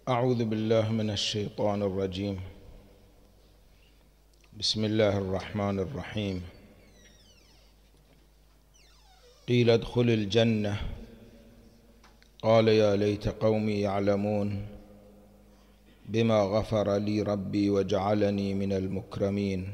أعوذ بالله من الشيطان الرجيم. بسم الله الرحمن الرحيم. قيل ادخل الجنة قال يا ليت قومي يعلمون بما غفر لي ربي وجعلني من المكرمين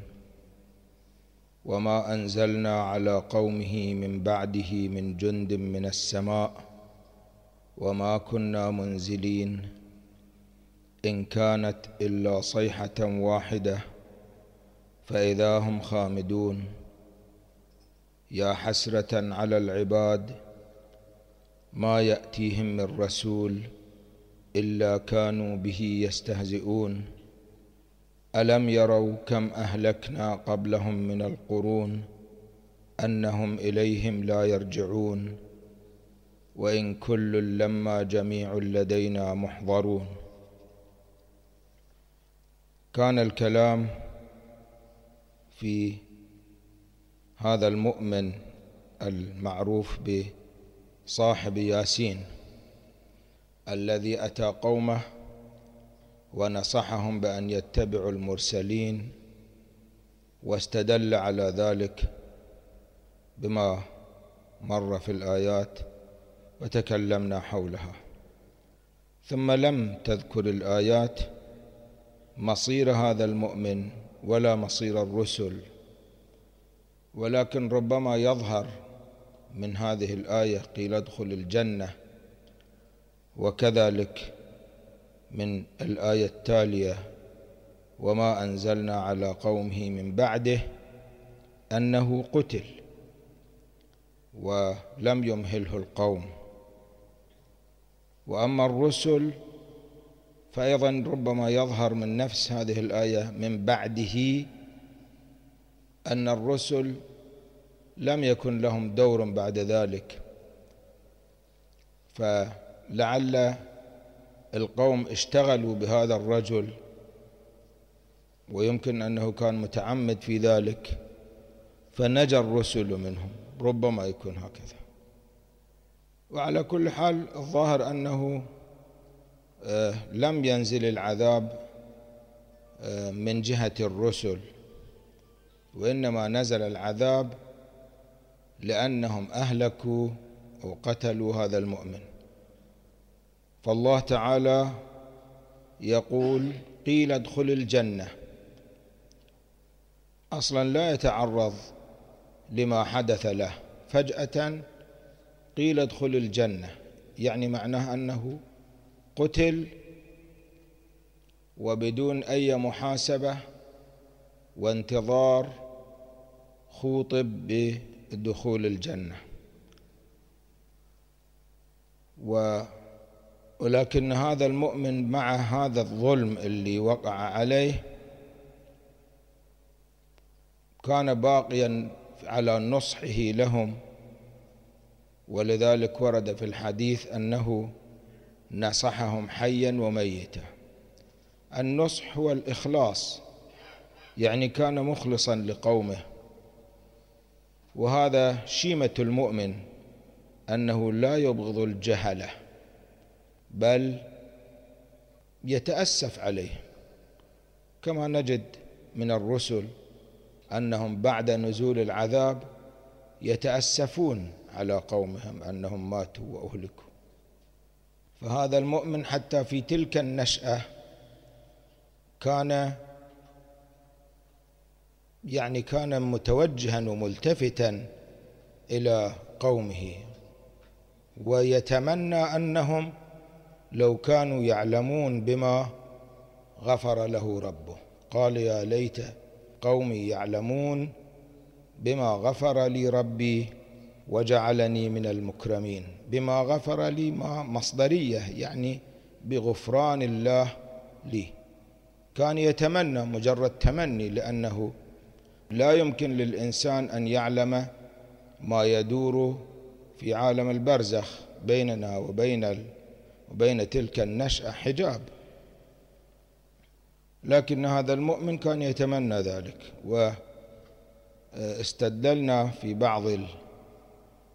وما أنزلنا على قومه من بعده من جند من السماء وما كنا منزلين إن كانت إلا صيحة واحدة فإذا هم خامدون يا حسرة على العباد ما يأتيهم من رسول إلا كانوا به يستهزئون ألم يروا كم أهلكنا قبلهم من القرون أنهم إليهم لا يرجعون وإن كل لما جميع لدينا محضرون. كان الكلام في هذا المؤمن المعروف بصاحب ياسين الذي أتى قومه ونصحهم بأن يتبعوا المرسلين، واستدل على ذلك بما مر في الآيات وتكلمنا حولها. ثم لم تذكر الآيات مصير هذا المؤمن ولا مصير الرسل، ولكن ربما يظهر من هذه الآية قيل ادخل الجنة، وكذلك من الآية التالية وما أنزلنا على قومه من بعده أنه قتل ولم يمهله القوم. وأما الرسل فأيضا ربما يظهر من نفس هذه الآية من بعده أن الرسل لم يكن لهم دور بعد ذلك، فلعل القوم اشتغلوا بهذا الرجل ويمكن أنه كان متعمد في ذلك فنجى الرسل منهم، ربما يكون هكذا. وعلى كل حال الظاهر أنه لم ينزل العذاب من جهة الرسل، وإنما نزل العذاب لأنهم أهلكوا أو قتلوا هذا المؤمن. فالله تعالى يقول قيل ادخل الجنة، أصلا لا يتعرض لما حدث له، فجأة قيل ادخل الجنة، يعني معناه أنه قتل وبدون أي محاسبة وانتظار خوطب بدخول الجنة. ولكن هذا المؤمن مع هذا الظلم اللي وقع عليه كان باقيا على نصحه لهم، ولذلك ورد في الحديث أنه نصحهم حيا وميتا. النصح هو الإخلاص، يعني كان مخلصا لقومه، وهذا شيمة المؤمن أنه لا يبغض الجهلة بل يتأسف عليه، كما نجد من الرسل أنهم بعد نزول العذاب يتأسفون على قومهم أنهم ماتوا وأهلكوا. فهذا المؤمن حتى في تلك النشأة كان متوجها وملتفتا إلى قومه، ويتمنى أنهم لو كانوا يعلمون بما غفر له ربه. قال يا ليت قومي يعلمون بما غفر لي ربي وجعلني من المكرمين. بما غفر لي ما مصدرية، يعني بغفران الله لي. كان يتمنى مجرد تمني، لأنه لا يمكن للإنسان أن يعلم ما يدور في عالم البرزخ، بيننا وبين تلك النشأة حجاب، لكن هذا المؤمن كان يتمنى ذلك. واستدللنا في بعض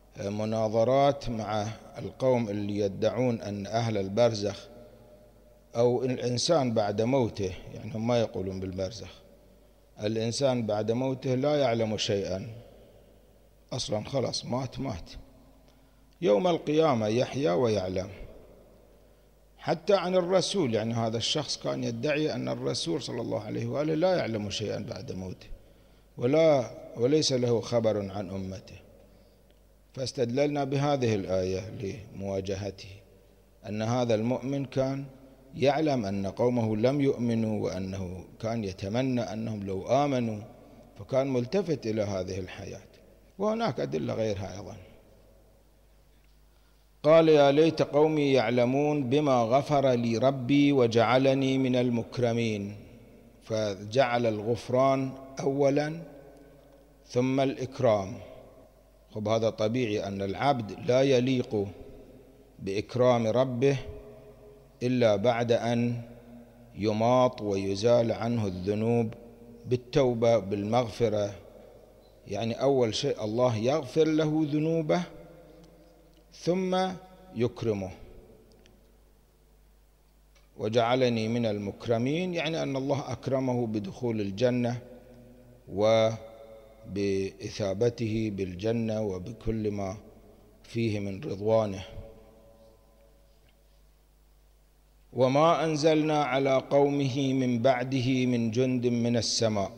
المناظرات مع القوم اللي يدعون أن أهل البرزخ أو الإنسان بعد موته، يعني هم ما يقولون بالبرزخ، الإنسان بعد موته لا يعلم شيئا أصلا، خلاص مات. يوم القيامة يحيا ويعلم. حتى عن الرسول، يعني هذا الشخص كان يدعي أن الرسول صلى الله عليه وآله لا يعلم شيئا بعد موته وليس له خبر عن أمته، فاستدللنا بهذه الآية لمواجهته، أن هذا المؤمن كان يعلم أن قومه لم يؤمنوا، وأنه كان يتمنى أنهم لو آمنوا، فكان ملتفت إلى هذه الحياة. وهناك أدلة غيرها أيضا. قال يا ليت قومي يعلمون بما غفر لي ربي وجعلني من المكرمين، فجعل الغفران أولا ثم الإكرام. هذا طبيعي أن العبد لا يليق بإكرام ربه إلا بعد أن يماط ويزال عنه الذنوب بالتوبة بالمغفرة. يعني أول شيء الله يغفر له ذنوبه ثم يكرمه. وجعلني من المكرمين يعني أن الله أكرمه بدخول الجنة وبإثابته بالجنة وبكل ما فيه من رضوانه. وما أنزلنا على قومه من بعده من جند من السماء.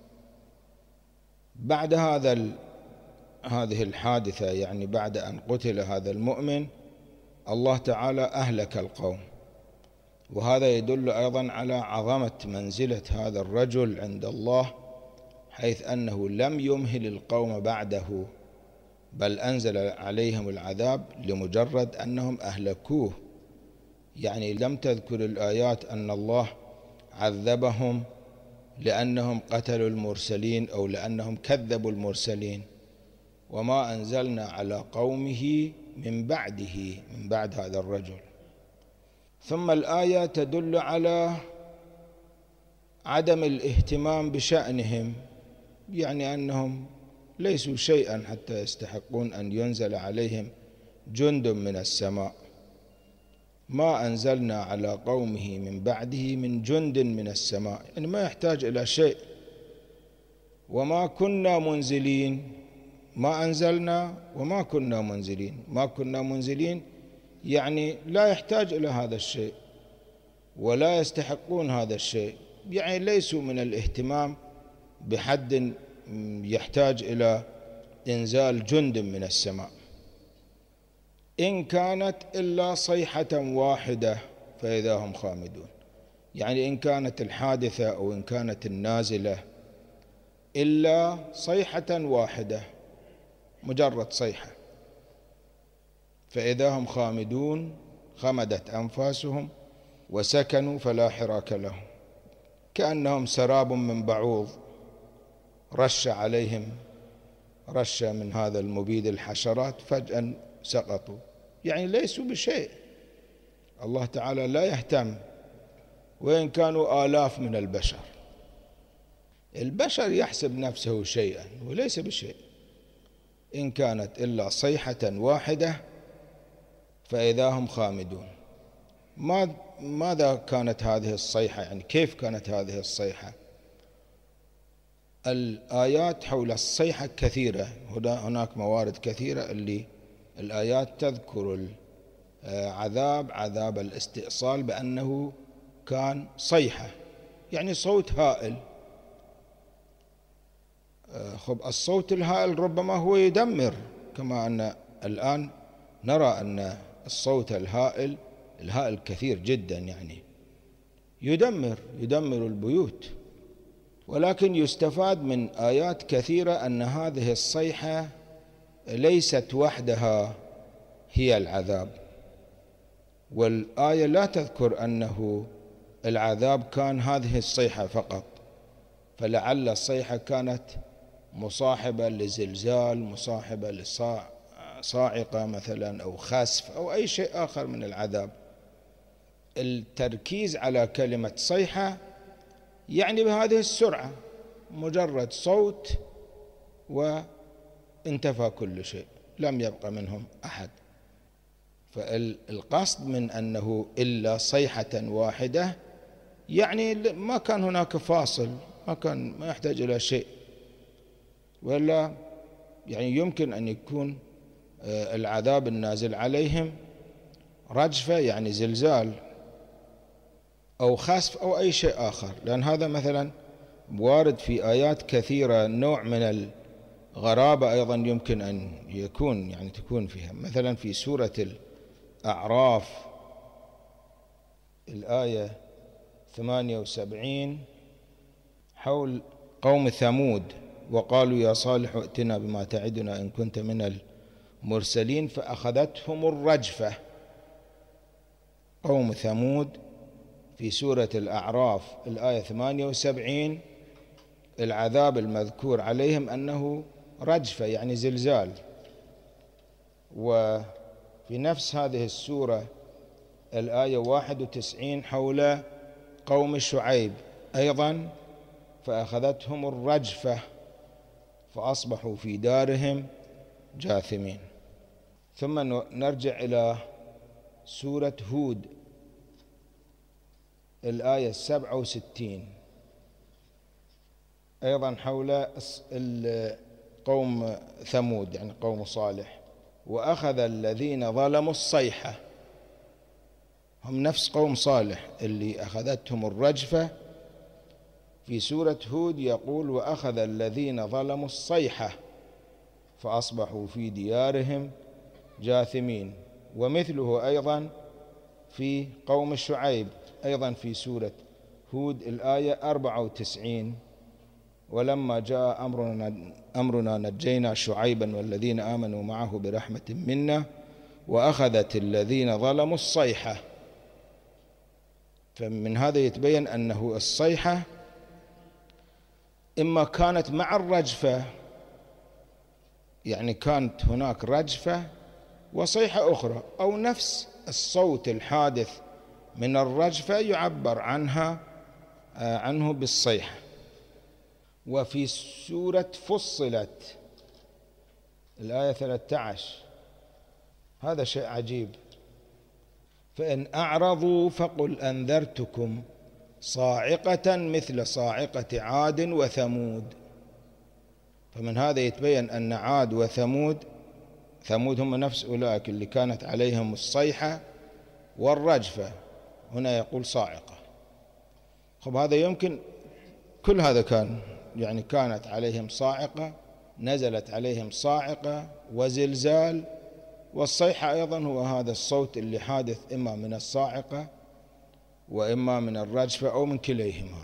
بعد هذه الحادثة، يعني بعد أن قتل هذا المؤمن، الله تعالى أهلك القوم. وهذا يدل أيضا على عظمة منزلة هذا الرجل عند الله، حيث أنه لم يمهل القوم بعده، بل أنزل عليهم العذاب لمجرد أنهم أهلكوه. يعني لم تذكر الآيات أن الله عذبهم لأنهم قتلوا المرسلين أو لأنهم كذبوا المرسلين. وما أنزلنا على قومه من بعده، من بعد هذا الرجل. ثم الآية تدل على عدم الاهتمام بشأنهم، يعني أنهم ليسوا شيئا حتى يستحقون أن ينزل عليهم جند من السماء. ما أنزلنا على قومه من بعده من جند من السماء، يعني ما يحتاج إلى شيء. وما كنا منزلين، ما أنزلنا وما كنا منزلين. ما كنا منزلين يعني لا يحتاج إلى هذا الشيء ولا يستحقون هذا الشيء، يعني ليسوا من الاهتمام بحد يحتاج إلى إنزال جند من السماء. إن كانت إلا صيحة واحدة فإذا هم خامدون. يعني إن كانت الحادثة أو إن كانت النازلة إلا صيحة واحدة، مجرد صيحة، فإذا هم خامدون، خمدت أنفاسهم وسكنوا فلا حراك لهم، كأنهم سراب من بعوض رش عليهم رش من هذا المبيد الحشرات فجأة سقطوا، يعني ليسوا بشيء. الله تعالى لا يهتم، وإن كانوا آلاف من البشر. البشر يحسب نفسه شيئا وليس بشيء. إن كانت إلا صيحة واحدة فإذا هم خامدون. ماذا كانت هذه الصيحة؟ يعني كيف كانت هذه الصيحة؟ الآيات حول الصيحة كثيرة، هناك موارد كثيرة اللي الآيات تذكر عذاب الاستئصال بأنه كان صيحة، يعني صوت هائل. الصوت الهائل ربما هو يدمر، كما أن الآن نرى أن الصوت الهائل كثير جدا، يعني يدمر البيوت. ولكن يستفاد من آيات كثيرة أن هذه الصيحة ليست وحدها هي العذاب، والآية لا تذكر أنه العذاب كان هذه الصيحة فقط، فلعل الصيحة كانت مصاحبة لزلزال، مصاحبة لصاعقة مثلا أو خسف أو أي شيء آخر من العذاب. التركيز على كلمة صيحة يعني بهذه السرعة، مجرد صوت وانتفى كل شيء، لم يبقى منهم أحد. فالقصد من أنه إلا صيحة واحدة يعني ما كان هناك فاصل، ما يحتاج إلى شيء، ولا يعني يمكن أن يكون العذاب النازل عليهم رجفة يعني زلزال أو خسف أو أي شيء آخر، لأن هذا مثلا وارد في آيات كثيرة نوع من الغرابة أيضا يمكن أن يكون يعني تكون فيها. مثلا في سورة الأعراف الآية 78 حول قوم ثمود: وقالوا يا صالح ائتنا بما تعدنا إن كنت من المرسلين فأخذتهم الرجفة. قوم ثمود في سورة الأعراف الآية 78 العذاب المذكور عليهم أنه رجفة يعني زلزال. وفي نفس هذه السورة الآية 91 حول قوم شعيب أيضا: فأخذتهم الرجفة فأصبحوا في دارهم جاثمين. ثم نرجع إلى سورة هود الآية 67 أيضا حول قوم ثمود يعني قوم صالح: وأخذ الذين ظلموا الصيحة. هم نفس قوم صالح اللي أخذتهم الرجفة. في سورة هود يقول: وأخذ الذين ظلموا الصيحة فأصبحوا في ديارهم جاثمين. ومثله أيضا في قوم شعيب أيضا في سورة هود الآية 94: ولما جاء أمرنا نجينا شعيبا والذين آمنوا معه برحمة منا وأخذت الذين ظلموا الصيحة. فمن هذا يتبين أنه الصيحة إما كانت مع الرجفة، يعني كانت هناك رجفة وصيحة أخرى، أو نفس الصوت الحادث من الرجفة يعبر عنه بالصيحة. وفي سورة فصلت الآية 13 هذا شيء عجيب: فإن أعرضوا فقل أنذرتكم صاعقة مثل صاعقة عاد وثمود. فمن هذا يتبين أن عاد وثمود هم نفس أولئك اللي كانت عليهم الصيحة والرجفة، هنا يقول صاعقة. خب هذا يمكن كل هذا كان يعني كانت عليهم صاعقة، نزلت عليهم صاعقة وزلزال، والصيحة أيضا هو هذا الصوت اللي حادث إما من الصاعقة وإما من الرجفة أو من كليهما.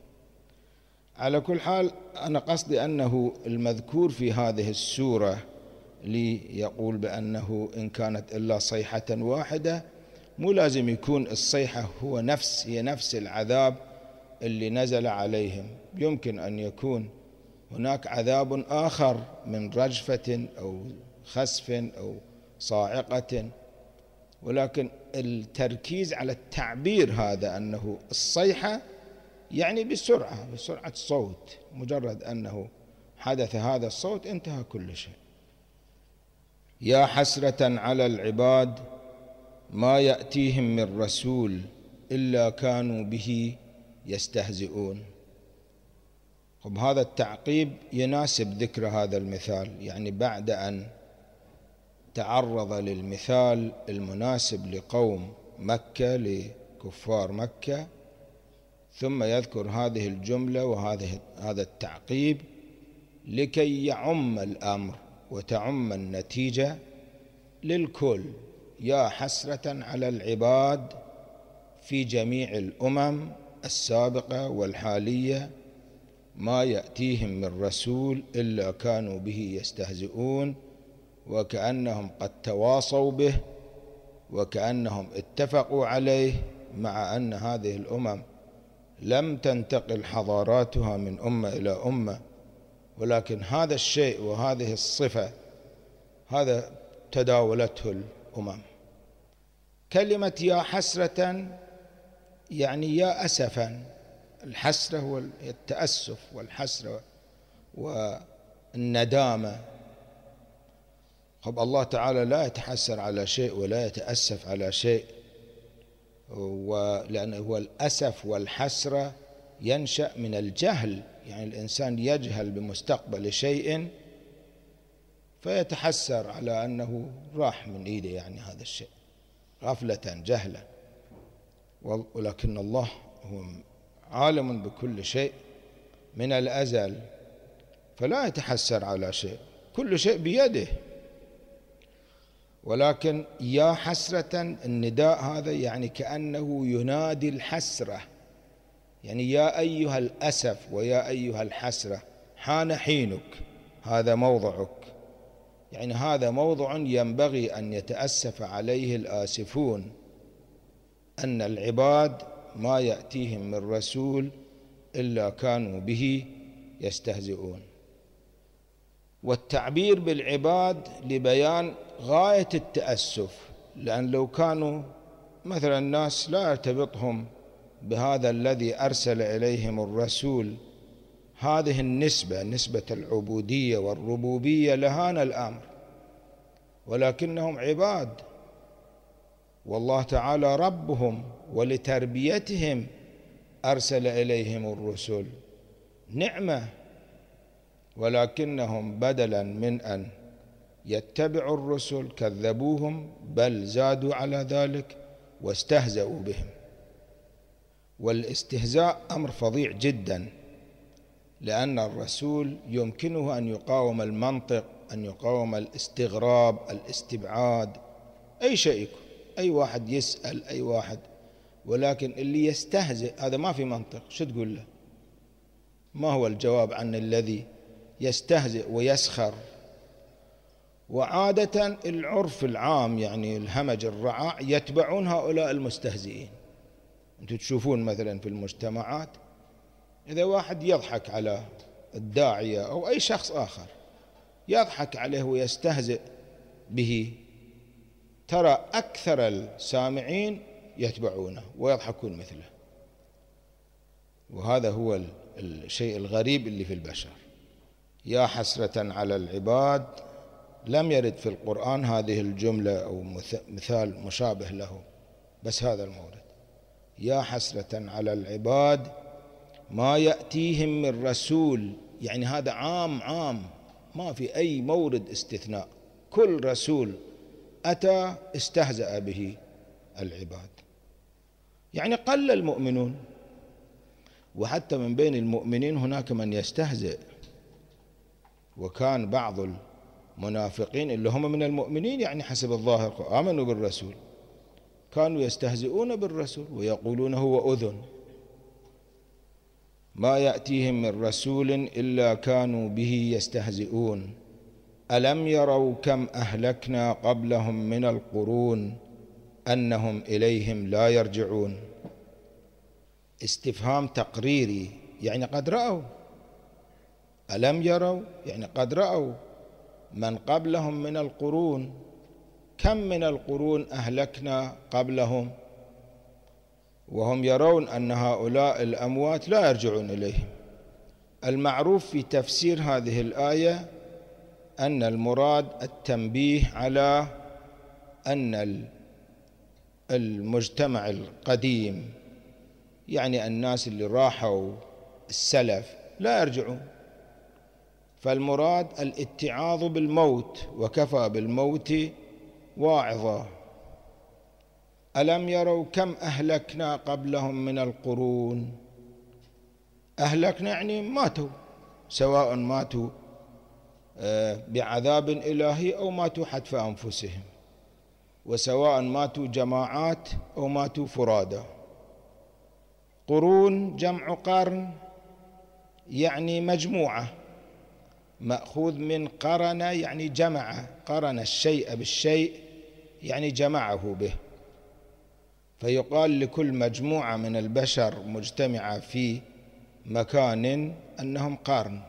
على كل حال أنا قصدي أنه المذكور في هذه السورة ليقول بأنه إن كانت إلا صيحة واحدة، مو لازم يكون الصيحة هي نفس العذاب اللي نزل عليهم. يمكن أن يكون هناك عذاب آخر من رجفة أو خسف أو صاعقة، ولكن التركيز على التعبير هذا أنه الصيحة يعني بسرعة صوت، مجرد أنه حدث هذا الصوت انتهى كل شيء. يا حسرة على العباد ما يأتيهم من رسول إلا كانوا به يستهزئون. طب هذا التعقيب يناسب ذكر هذا المثال، يعني بعد أن تعرض للمثال المناسب لقوم مكة لكفار مكة، ثم يذكر هذه الجملة وهذا التعقيب لكي يعم الأمر وتعم النتيجة للكل. يا حسرة على العباد في جميع الأمم السابقة والحالية ما يأتيهم من رسول إلا كانوا به يستهزئون، وكأنهم قد تواصوا به وكأنهم اتفقوا عليه، مع أن هذه الأمم لم تنتقل حضاراتها من أمة إلى أمة، ولكن هذا الشيء وهذه الصفة هذا تداولته الأمم. كلمة يا حسرة يعني يا أسفا. الحسرة هو التأسف والحسرة والندامة. خب الله تعالى لا يتحسر على شيء ولا يتأسف على شيء، لأن هو الأسف والحسرة ينشأ من الجهل، يعني الإنسان يجهل بمستقبل شيء فيتحسر على أنه راح من إيده، يعني هذا الشيء غفلة جهلا. ولكن الله هو عالم بكل شيء من الأزل، فلا يتحسر على شيء، كل شيء بيده. ولكن يا حسرة، النداء هذا يعني كأنه ينادي الحسرة، يعني يا أيها الأسف ويا أيها الحسرة حان حينك، هذا موضعك، يعني هذا موضع ينبغي أن يتأسف عليه الآسفون، أن العباد ما يأتيهم من رسول إلا كانوا به يستهزئون. والتعبير بالعباد لبيان غاية التأسف، لأن لو كانوا مثلا الناس لا يرتبطهم بهذا الذي أرسل إليهم الرسول هذه النسبة، نسبة العبودية والربوبية، لهان الأمر، ولكنهم عباد والله تعالى ربهم، ولتربيتهم أرسل إليهم الرسل، نعمة. ولكنهم بدلا من أن يتبعوا الرسل كذبوهم، بل زادوا على ذلك واستهزأوا بهم. والاستهزاء أمر فظيع جدا، لأن الرسول يمكنه أن يقاوم المنطق، أن يقاوم الاستغراب، الاستبعاد، أي شيء، أي واحد يسأل أي واحد، ولكن اللي يستهزئ هذا ما في منطق، شو تقول له؟ ما هو الجواب عن الذي يستهزئ ويسخر؟ وعادة العرف العام، يعني الهمج الرعاع، يتبعون هؤلاء المستهزئين. أنتم تشوفون مثلا في المجتمعات إذا واحد يضحك على الداعية أو أي شخص آخر، يضحك عليه ويستهزئ به، ترى أكثر السامعين يتبعونه ويضحكون مثله. وهذا هو الشيء الغريب اللي في البشر. يا حسرة على العباد، لم يرد في القرآن هذه الجملة أو مثال مشابه له، بس هذا المورد: يا حسرة على العباد ما يأتيهم من رسول، يعني هذا عام، ما في أي مورد استثناء، كل رسول أتى استهزأ به العباد. يعني قل المؤمنون، وحتى من بين المؤمنين هناك من يستهزئ، وكان بعض المنافقين اللي هم من المؤمنين يعني حسب الظاهر آمنوا بالرسول كانوا يستهزئون بالرسول ويقولون هو أذن. ما يأتيهم من رسول إلا كانوا به يستهزئون ألم يروا كم أهلكنا قبلهم من القرون أنهم إليهم لا يرجعون. استفهام تقريري، يعني قد رأوا، ألم يروا يعني قد رأوا من قبلهم من القرون، كم من القرون أهلكنا قبلهم، وهم يرون أن هؤلاء الأموات لا يرجعون إليهم. المعروف في تفسير هذه الآية أن المراد التنبيه على أن المجتمع القديم، يعني الناس اللي راحوا السلف، لا يرجعون، فالمراد الاتعاظ بالموت، وكفى بالموت واعظا. ألم يروا كم أهلكنا قبلهم من القرون، أهلكنا يعني ماتوا، سواء ماتوا بعذاب إلهي أو ماتوا حتف أنفسهم، وسواء ماتوا جماعات أو ماتوا فرادى. قرون جمع قرن، يعني مجموعة، مأخوذ من قرن يعني جمع، قرن الشيء بالشيء يعني جمعه به، فيقال لكل مجموعة من البشر مجتمعة في مكان أنهم قرن،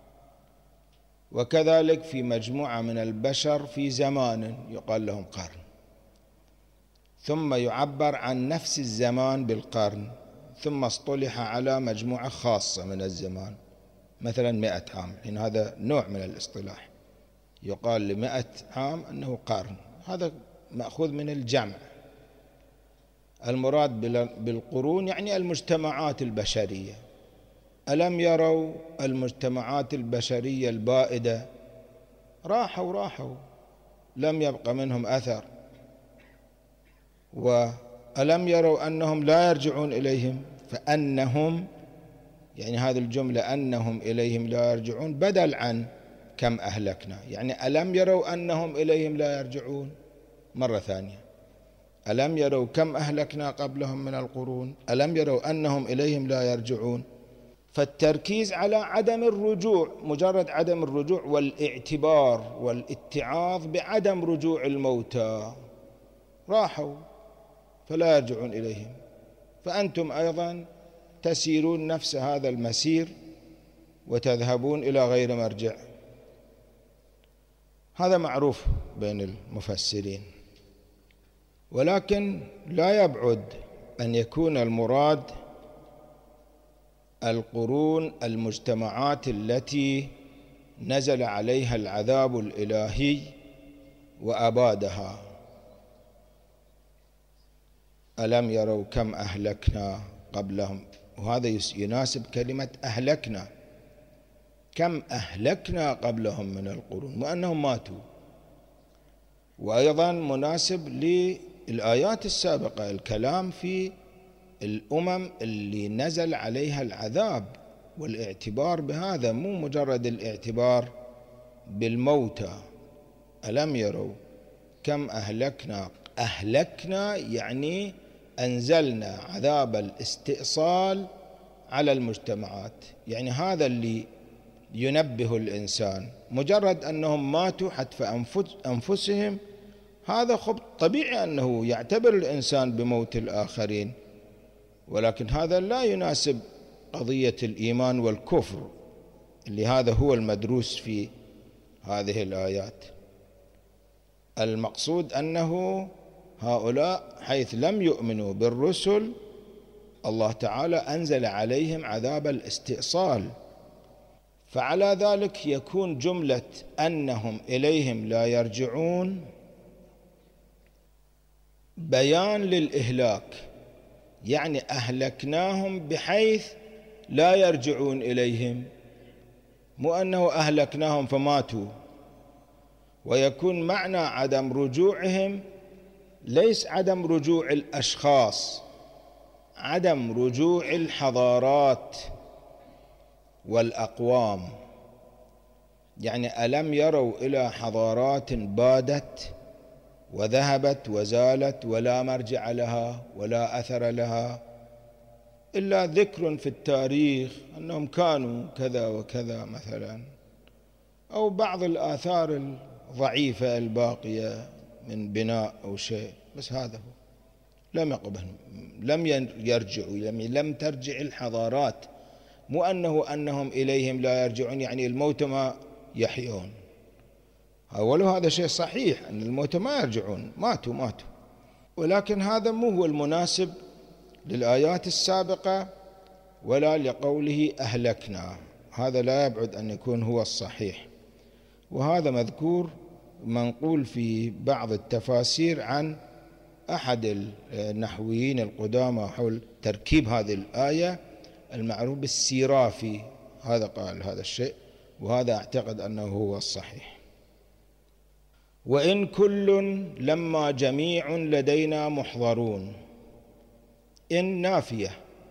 وكذلك في مجموعة من البشر في زمان يقال لهم قرن، ثم يعبر عن نفس الزمان بالقرن، ثم اصطلح على مجموعة خاصة من الزمان، مثلا 100 عام، إن هذا نوع من الاصطلاح. يقال ل100 عام أنه قرن، هذا مأخوذ من الجمع. المراد بالقرون يعني المجتمعات البشرية. ألم يروا المجتمعات البشرية البائدة راحوا لم يبق منهم أثر. وألم يروا أنهم لا يرجعون إليهم، فأنهم يعني هذه الجملة أنهم إليهم لا يرجعون بدل عن كم أهلكنا، يعني ألم يروا أنهم إليهم لا يرجعون. مرة ثانية، ألم يروا كم أهلكنا قبلهم من القرون، ألم يروا أنهم إليهم لا يرجعون. فالتركيز على عدم الرجوع، مجرد عدم الرجوع، والاعتبار والاتعاظ بعدم رجوع الموتى، راحوا فلا يرجعون إليهم، فأنتم أيضا تسيرون نفس هذا المسير وتذهبون إلى غير مرجع. هذا معروف بين المفسرين، ولكن لا يبعد أن يكون المراد القرون المجتمعات التي نزل عليها العذاب الإلهي وأبادها. ألم يروا كم أهلكنا قبلهم، وهذا يناسب كلمة أهلكنا، كم أهلكنا قبلهم من القرون، وأنهم ماتوا. وأيضا مناسب للآيات السابقة الكلام في الأمم اللي نزل عليها العذاب، والاعتبار بهذا، مو مجرد الاعتبار بالموتى. ألم يروا كم أهلكنا يعني أنزلنا عذاب الاستئصال على المجتمعات، يعني هذا اللي ينبه الإنسان. مجرد أنهم ماتوا حتف أنفسهم، هذا خب طبيعي أنه يعتبر الإنسان بموت الآخرين، ولكن هذا لا يناسب قضية الإيمان والكفر اللي هذا هو المدروس في هذه الآيات. المقصود أنه هؤلاء حيث لم يؤمنوا بالرسل، الله تعالى أنزل عليهم عذاب الاستئصال، فعلى ذلك يكون جملة أنهم إليهم لا يرجعون بيان للإهلاك، يعني أهلكناهم بحيث لا يرجعون إليهم، مو أنه أهلكناهم فماتوا. ويكون معنى عدم رجوعهم ليس عدم رجوع الأشخاص، عدم رجوع الحضارات والأقوام. يعني ألم يروا إلى حضارات بادت وذهبت وزالت ولا مرجع لها ولا أثر لها، إلا ذكر في التاريخ أنهم كانوا كذا وكذا مثلا، أو بعض الآثار الضعيفة الباقية من بناء أو شيء، بس هذا هو. لم يقبل، لم يرجعوا، لم ترجع الحضارات، مو أنهم إليهم لا يرجعون يعني الموتى ما يحيون. ولو هذا شيء صحيح أن الموتى ما يرجعون، ماتوا، ولكن هذا مو هو المناسب للآيات السابقة ولا لقوله أهلكنا، هذا لا يبعد أن يكون هو الصحيح. وهذا مذكور منقول في بعض التفاسير عن أحد النحويين القدامى حول تركيب هذه الآية، المعروف بالسيرافي، هذا قال هذا الشيء، وهذا أعتقد أنه هو الصحيح. وإن كل لما جميع لدينا محضرون، إن نافية،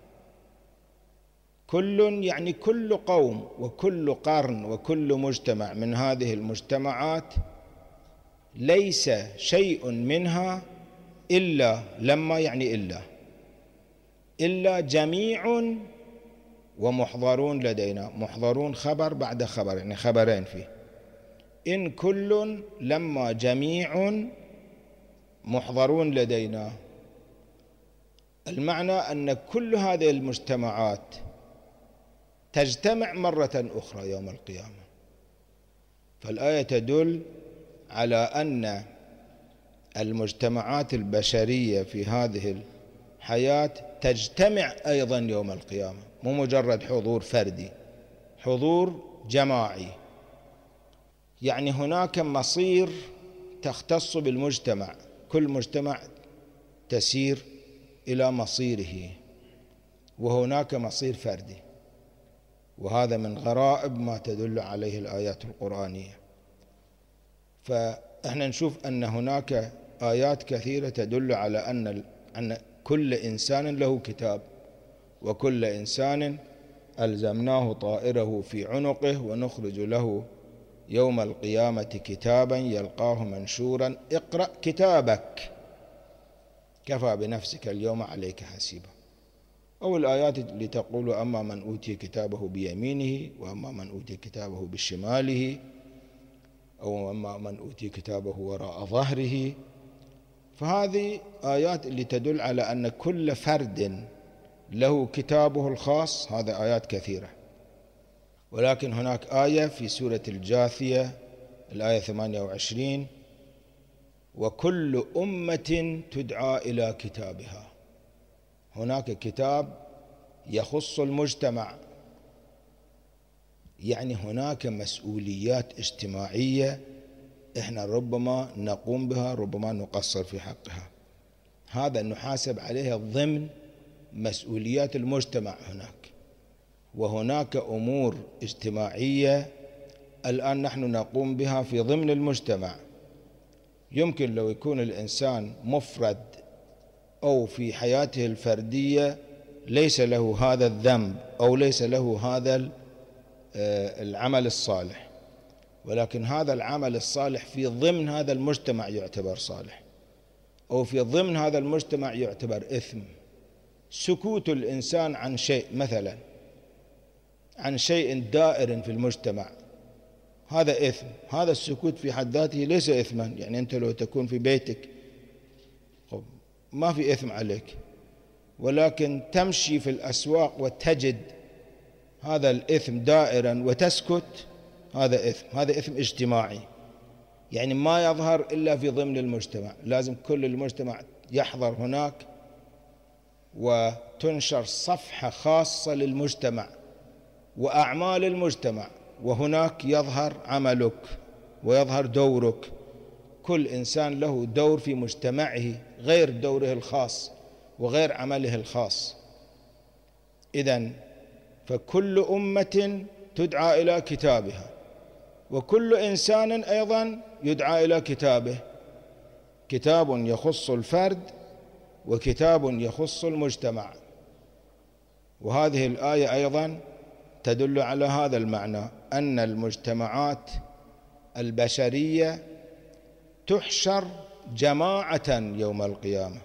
كل يعني كل قوم وكل قرن وكل مجتمع من هذه المجتمعات ليس شيء منها إلا، لما يعني إلا جميع ومحضرون لدينا. محضرون خبر بعد خبر، يعني خبرين فيه. إن كل لما جميع محضرون لدينا، المعنى أن كل هذه المجتمعات تجتمع مرة أخرى يوم القيامة. فالآية تدل على أن المجتمعات البشرية في هذه الحياة تجتمع أيضا يوم القيامة، مو مجرد حضور فردي، حضور جماعي. يعني هناك مصير تختص بالمجتمع، كل مجتمع تسير إلى مصيره، وهناك مصير فردي، وهذا من غرائب ما تدل عليه الآيات القرآنية. فإحنا نشوف أن هناك آيات كثيرة تدل على أن كل إنسان له كتاب، وكل إنسان ألزمناه طائره في عنقه ونخرج له يوم القيامة كتابا يلقاه منشورا اقرأ كتابك كفى بنفسك اليوم عليك حسيبا. أو الآيات اللي تقول أما من أوتي كتابه بيمينه وأما من أوتي كتابه بشماله، أو أما من أوتي كتابه وراء ظهره. فهذه آيات اللي تدل على أن كل فرد له كتابه الخاص، هذا آيات كثيرة. ولكن هناك آية في سورة الجاثية الآية 28: وكل أمة تدعى إلى كتابها. هناك كتاب يخص المجتمع، يعني هناك مسؤوليات اجتماعية إحنا ربما نقوم بها، ربما نقصر في حقها، هذا نحاسب عليها ضمن مسؤوليات المجتمع هناك. وهناك أمور اجتماعية الآن نحن نقوم بها في ضمن المجتمع. يمكن لو يكون الإنسان مفرد أو في حياته الفردية ليس له هذا الذنب أو ليس له هذا العمل الصالح، ولكن هذا العمل الصالح في ضمن هذا المجتمع يعتبر صالح، أو في ضمن هذا المجتمع يعتبر إثم. سكوت الإنسان عن شيء، مثلا عن شيء دائر في المجتمع، هذا إثم. هذا السكوت في حد ذاته ليس إثما، يعني أنت لو تكون في بيتك ما في إثم عليك، ولكن تمشي في الأسواق وتجد هذا الإثم دائرا وتسكت، هذا إثم، هذا إثم اجتماعي، يعني ما يظهر إلا في ضمن المجتمع. لازم كل المجتمع يحضر هناك وتنشر صفحة خاصة للمجتمع وأعمال المجتمع، وهناك يظهر عملك ويظهر دورك. كل إنسان له دور في مجتمعه غير دوره الخاص وغير عمله الخاص. إذن فكل أمة تدعى إلى كتابها، وكل إنسان أيضا يدعى إلى كتابه، كتاب يخص الفرد وكتاب يخص المجتمع. وهذه الآية أيضا تدل على هذا المعنى، أن المجتمعات البشرية تحشر جماعة يوم القيامة،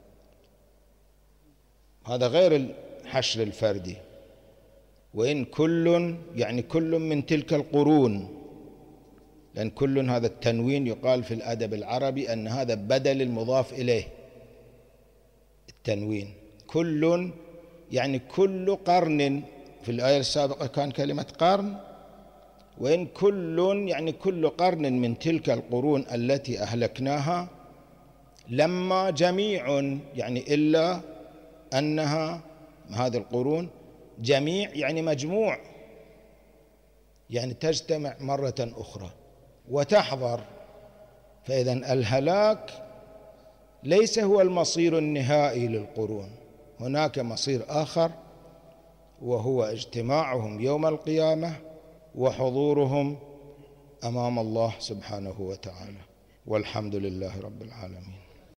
هذا غير الحشر الفردي. وإن كل، يعني كل من تلك القرون، لأن كل هذا التنوين يقال في الأدب العربي أن هذا بدل المضاف إليه، التنوين كل يعني كل قرن. في الآية السابقة كان كلمة قرن، وإن كل يعني كل قرن من تلك القرون التي أهلكناها، لما جميع يعني إلا أنها هذه القرون جميع يعني مجموع، يعني تجتمع مرة أخرى وتحضر. فإذا الهلاك ليس هو المصير النهائي للقرون، هناك مصير آخر، وهو اجتماعهم يوم القيامة وحضورهم أمام الله سبحانه وتعالى. والحمد لله رب العالمين.